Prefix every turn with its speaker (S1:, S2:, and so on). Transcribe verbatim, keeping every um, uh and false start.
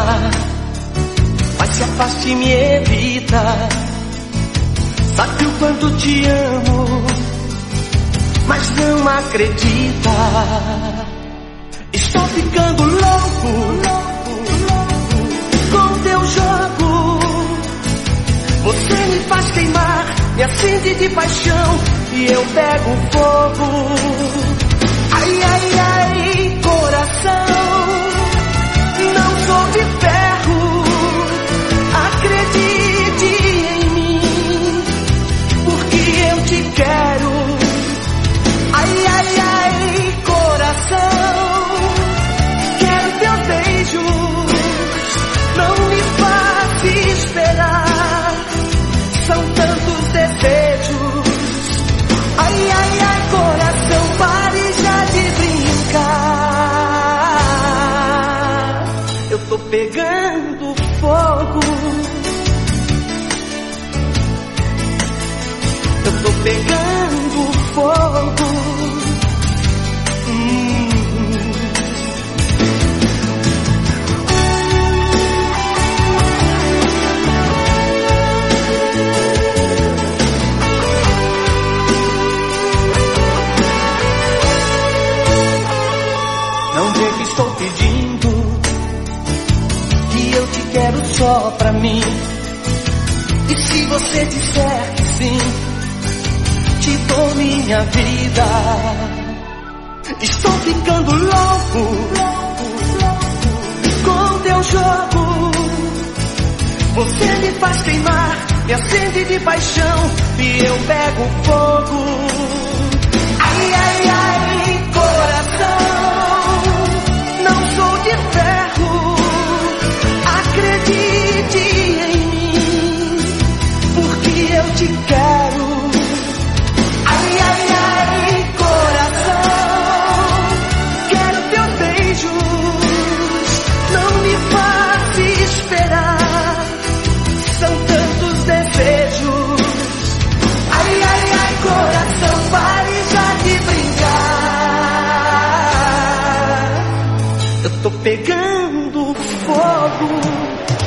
S1: amar, mas se afaste e me evita. Sabe o quanto te amo, mas não acredita. Estou ficando louco, louco, louco com teu jogo. Você me faz queimar, me acende de paixão e eu pego fogo. Ai, ai, ai, coração, não sou de ferro. Acredite em mim, porque eu te quero. Ai, ai, ai, coração, quero teus beijos, não me faça esperar. São tantos desejos. Ai, ai, ai, coração, pare já de brincar. Eu tô pegando fogo. Eu tô pegando fogo. Hum. Não vê que estou pedindo, que eu te quero só pra mim. E se você disser que sim, te dou minha vida. Estou ficando louco, louco, louco com teu jogo. Você me faz queimar, me acende de paixão e eu pego fogo. Ai, ai, ai, coração, não sou de ferro. Acredite em mim, porque eu te quero. Ai, ai, ai, coração, quero teus beijos, não me faça esperar. São tantos desejos. Ai, ai, ai, coração, pare já de brincar. Eu tô pegando fogo.